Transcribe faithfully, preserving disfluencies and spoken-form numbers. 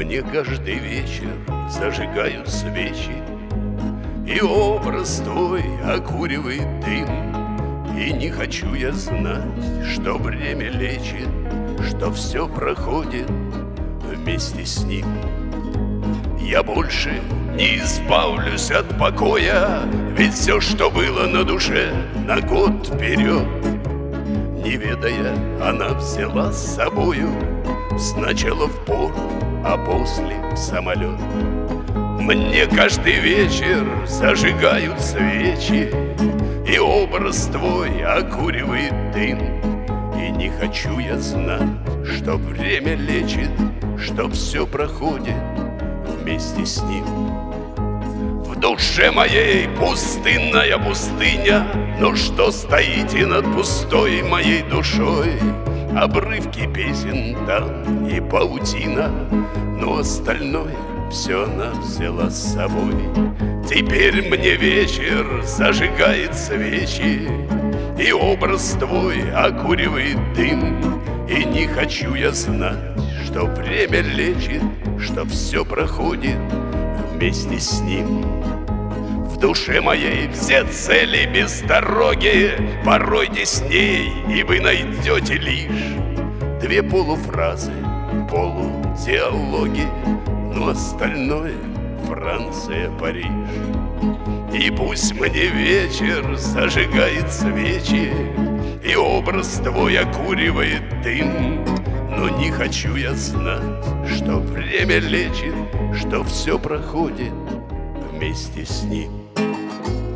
Мне каждый вечер зажигают свечи, и образ твой окуривает дым. И не хочу я знать, что время лечит, что все проходит вместе с ним. Я больше не избавлюсь от покоя, ведь все, что было на душе, на год вперед. Не ведая, она взяла с собою сначала в порт, а после в самолет. Мне каждый вечер зажигают свечи, и образ твой окуривает дым. И не хочу я знать, что время лечит, что все проходит вместе с ним. В душе моей пустынная пустыня, но что стоите над пустой моей душой? Обрывки песен там и паутина, но остальное все она взяла с собой. Теперь мне вечер зажигает свечи, и образ твой окуривает дым. И не хочу я знать, что время лечит, что все проходит вместе с ним. В душе моей все цели без дороги, поройте с ней, и вы найдете лишь две полуфразы, полудиалоги, но остальное Франция, Париж. И пусть мне вечер зажигает свечи, и образ твой окуривает дым, но не хочу я знать, что время лечит, что все проходит вместе с ним.